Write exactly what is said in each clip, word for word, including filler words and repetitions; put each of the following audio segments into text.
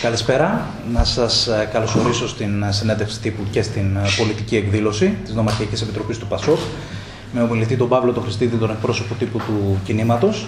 Καλησπέρα. Να σας καλωσορίσω στην συνέντευξη τύπου και στην πολιτική εκδήλωση της Νομαρχιακής Επιτροπής του ΠΑΣΟΚ με ομιλητή τον Παύλο τον Χριστίδη, τον εκπρόσωπο τύπου του κινήματος.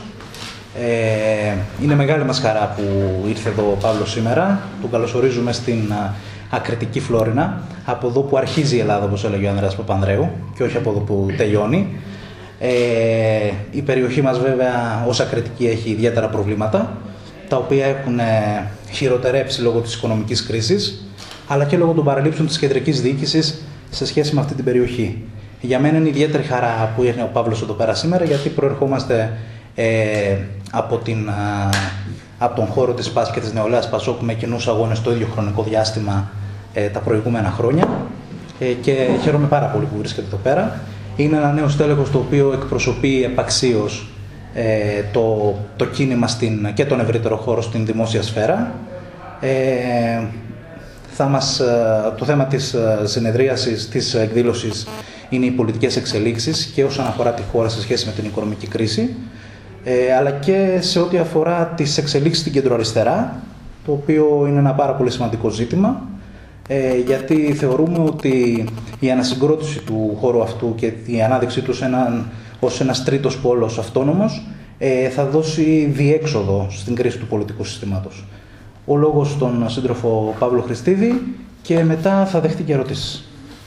Ε, είναι μεγάλη μας χαρά που ήρθε εδώ ο Παύλος σήμερα. Τον καλωσορίζουμε στην ακριτική Φλόρινα, από εδώ που αρχίζει η Ελλάδα, όπως έλεγε ο Ανδρέας Παπανδρέου, και όχι από εδώ που τελειώνει. Ε, η περιοχή μας βέβαια ως ακριτική έχει ιδιαίτερα προβλήματα, τα οποία έχουν χειροτερέψει λόγω της οικονομικής κρίσης, αλλά και λόγω των παραλήψεων της κεντρικής διοίκησης σε σχέση με αυτή την περιοχή. Για μένα είναι ιδιαίτερη χαρά που ήρθε ο Παύλος εδώ πέρα σήμερα, γιατί προερχόμαστε ε, από, την, α, από τον χώρο της ΠΑΣ και της Νεολαίας ΠΑΣΟΚ με κοινούς αγώνες το ίδιο χρονικό διάστημα ε, τα προηγούμενα χρόνια ε, και χαίρομαι πάρα πολύ που βρίσκεται εδώ πέρα. Είναι ένα νέο στέλεχος το οποίο εκπροσωπεί επαξίως ε, το, το κίνημα στην, και τον ευρύτερο χώρο στην δημόσια σφαίρα. Ε, θα μας, το θέμα της συνεδρίασης, της εκδήλωσης είναι οι πολιτικές εξελίξεις και όσον αφορά τη χώρα σε σχέση με την οικονομική κρίση, ε, αλλά και σε ό,τι αφορά τις εξελίξεις στην κεντροαριστερά, το οποίο είναι ένα πάρα πολύ σημαντικό ζήτημα, ε, γιατί θεωρούμε ότι η ανασυγκρότηση του χώρου αυτού και η ανάδειξή του έναν, ως ένας τρίτος πόλος αυτόνομος ε, θα δώσει διέξοδο στην κρίση του πολιτικού συστήματος. Ο λόγος στον σύντροφο Παύλο Χριστίδη και μετά θα δεχτεί και ερωτήσεις.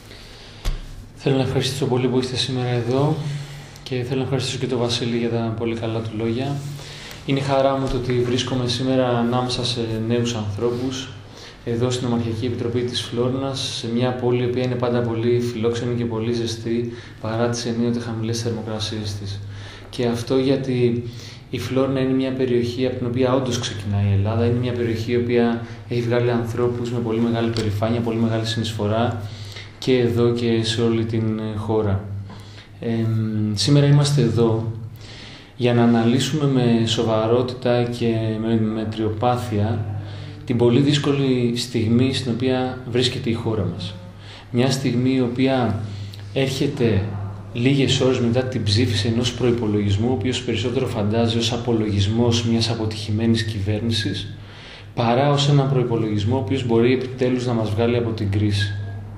Θέλω να ευχαριστήσω πολύ που είστε σήμερα εδώ και θέλω να ευχαριστήσω και τον Βασίλη για τα πολύ καλά του λόγια. Είναι χαρά μου το ότι βρίσκομαι σήμερα ανάμεσα σε νέους ανθρώπους εδώ στην Νομαρχιακή Επιτροπή της Φλόρινας, σε μια πόλη που είναι πάντα πολύ φιλόξενη και πολύ ζεστή παρά τις ενίοτε χαμηλές θερμοκρασίες της. Και αυτό γιατί η Φλόρινα είναι μια περιοχή από την οποία όντως ξεκινάει η Ελλάδα. Είναι μια περιοχή η οποία έχει βγάλει ανθρώπους με πολύ μεγάλη περηφάνεια, πολύ μεγάλη συνεισφορά και εδώ και σε όλη την χώρα. Ε, σήμερα είμαστε εδώ για να αναλύσουμε με σοβαρότητα και με μετριοπάθεια την πολύ δύσκολη στιγμή στην οποία βρίσκεται η χώρα μας. Μια στιγμή η οποία έρχεται λίγες ώρες μετά την ψήφιση ενός προϋπολογισμού, ο οποίος περισσότερο φαντάζει ως απολογισμός μιας αποτυχημένης κυβέρνησης, παρά ως ένα προϋπολογισμό ο οποίος μπορεί επιτέλους να μας βγάλει από την κρίση.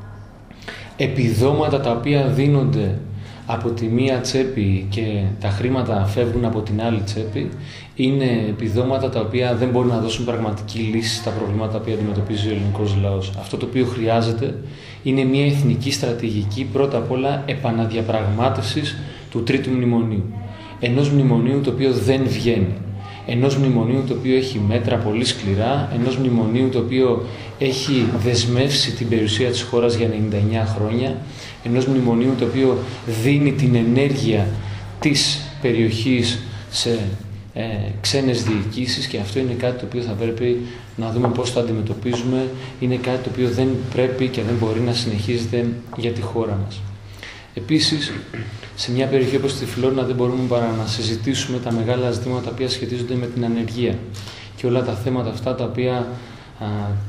Επιδόματα τα οποία δίνονται από τη μία τσέπη και τα χρήματα φεύγουν από την άλλη τσέπη, είναι επιδόματα τα οποία δεν μπορούν να δώσουν πραγματική λύση στα προβλήματα τα οποία αντιμετωπίζει ο ελληνικός λαός. Αυτό το οποίο χρειάζεται είναι μια εθνική στρατηγική, πρώτα απ' όλα επαναδιαπραγμάτευσης του τρίτου μνημονίου. Ενός μνημονίου το οποίο δεν βγαίνει. Ενός μνημονίου το οποίο έχει μέτρα πολύ σκληρά, ενός μνημονίου το οποίο έχει δεσμεύσει την περιουσία της χώρας για ενενήντα εννέα χρόνια, ενός μνημονίου το οποίο δίνει την ενέργεια της περιοχής σε ε, ξένες διοικήσεις, και αυτό είναι κάτι το οποίο θα πρέπει να δούμε πώς το αντιμετωπίζουμε. Είναι κάτι το οποίο δεν πρέπει και δεν μπορεί να συνεχίζεται για τη χώρα μας. Επίσης, σε μια περιοχή όπως τη Φλόρινα δεν μπορούμε παρά να συζητήσουμε τα μεγάλα ζητήματα τα οποία σχετίζονται με την ανεργία και όλα τα θέματα αυτά τα οποία α,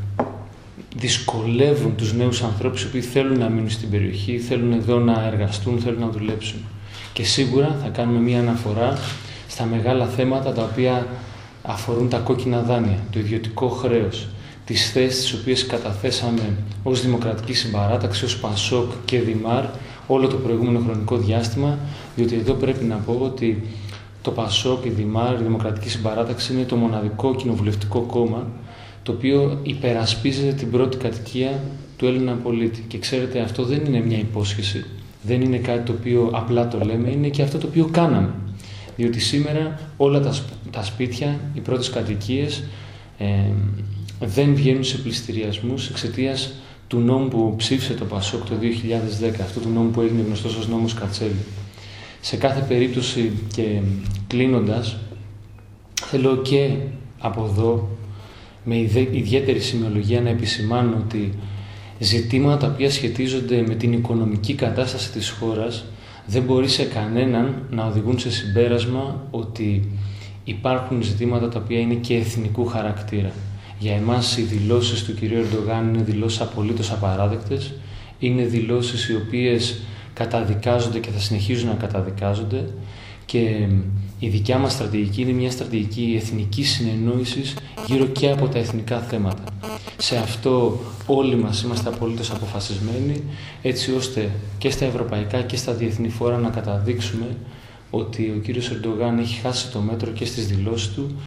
δυσκολεύουν τους νέους ανθρώπους οι οποίοι θέλουν να μείνουν στην περιοχή, θέλουν εδώ να εργαστούν, θέλουν να δουλέψουν. Και σίγουρα θα κάνουμε μια αναφορά στα μεγάλα θέματα τα οποία αφορούν τα κόκκινα δάνεια, το ιδιωτικό χρέος, τις θέσεις τις οποίες καταθέσαμε ως Δημοκρατική Συμπαράταξη, ως ΠΑΣΟΚ και Δημάρ όλο το προηγούμενο χρονικό διάστημα, διότι εδώ πρέπει να πω ότι το ΠΑΣΟΚ, η Δημάρ, η Δημοκρατική Συμπαράταξη είναι το μοναδικό κοινοβουλευτικό κόμμα το οποίο υπερασπίζεται την πρώτη κατοικία του Έλληνα πολίτη. Και ξέρετε, αυτό δεν είναι μια υπόσχεση, δεν είναι κάτι το οποίο απλά το λέμε, είναι και αυτό το οποίο κάναμε. Διότι σήμερα όλα τα, τα σπίτια, οι πρώτες κατοικίες ε, δεν βγαίνουν σε πληστηριασμούς εξαιτίας του νόμου που ψήφισε το ΠΑΣΟΚ το δύο χιλιάδες δέκα, αυτού του νόμου που έγινε γνωστός ως νόμος Κατσέλη. Σε κάθε περίπτωση και κλείνοντας, θέλω και από εδώ με ιδιαίτερη σημειολογία να επισημάνω ότι ζητήματα τα οποία σχετίζονται με την οικονομική κατάσταση της χώρας δεν μπορεί σε κανέναν να οδηγούν σε συμπέρασμα ότι υπάρχουν ζητήματα τα οποία είναι και εθνικού χαρακτήρα. Για εμάς οι δηλώσεις του κυρίου Ερντογάν είναι δηλώσεις απολύτως απαράδεκτες, είναι δηλώσεις οι οποίες καταδικάζονται και θα συνεχίζουν να καταδικάζονται, και Η δικιά μας στρατηγική είναι μια στρατηγική εθνικής συνεννόησης γύρω και από τα εθνικά θέματα. Σε αυτό όλοι μας είμαστε απολύτως αποφασισμένοι, έτσι ώστε και στα ευρωπαϊκά και στα διεθνή φόρα να καταδείξουμε ότι ο κύριος Ερντογάν έχει χάσει το μέτρο και στις δηλώσεις του